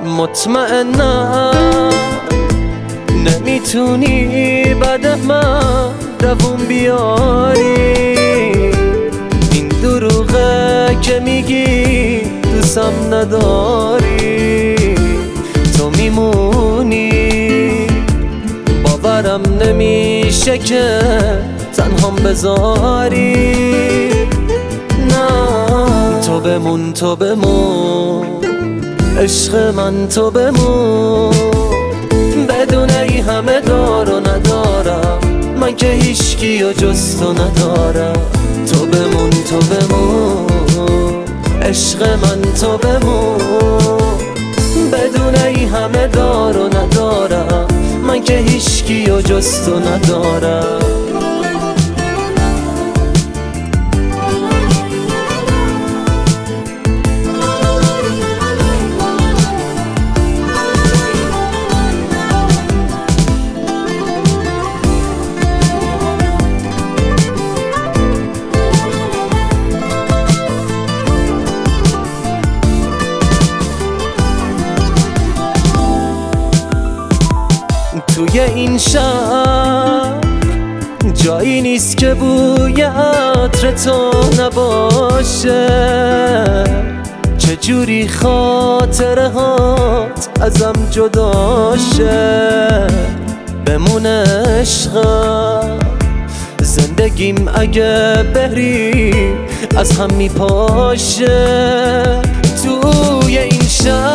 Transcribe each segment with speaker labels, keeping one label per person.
Speaker 1: مطمئنم نمیتونی بعد من دووم بیاری. این دروغه که میگی دوستم نداری، تو میمونی. باورم نمیشه که تنهام بذاری. نه تو بمون، تو بمون عشق من، تو بمون. بدون ای همه دار و ندارم، من که هیچکی و جز تو ندارم. تو بمون، تو بمون عشق من، تو بمون. بدون ای همه دار و ندارم، من که هیچکی و جز تو ندارم. توی این شهر جایی نیست که بوی عطر تو نباشه. چجوری خاطره هات ازم جداشه. بمونه عشقم، زندگیم اگه بری از هم میپاشه. توی این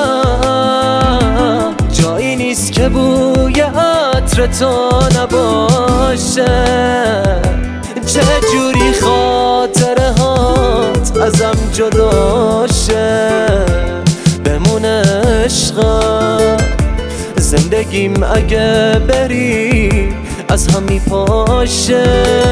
Speaker 1: شهر جایی نیست که بوی عطر تو نباشه. چجوری خاطره هات ازم جداشه. بمونه عشقم، زندگیم اگه بری از هم میپاشه.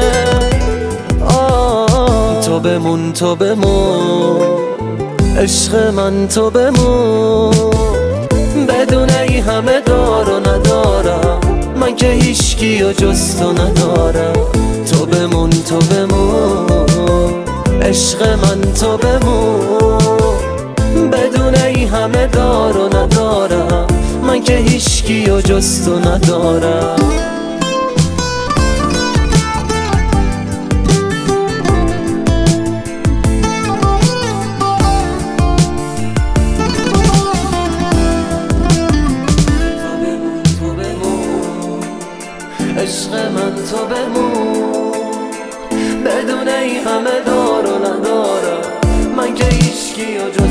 Speaker 1: تو بمون، تو بمون عشق من، تو بمون. بدون ای همه دار و ندارم، من که هیچکی و جز تو ندارم. تو بمون، تو بمون عشق من، تو بمون. بدون ای همه دار و ندارم، من که هیچکی و جز تو ندارم. عشق من، تو بمون. بدون ای همه دار و ندارم، من که هیچکی و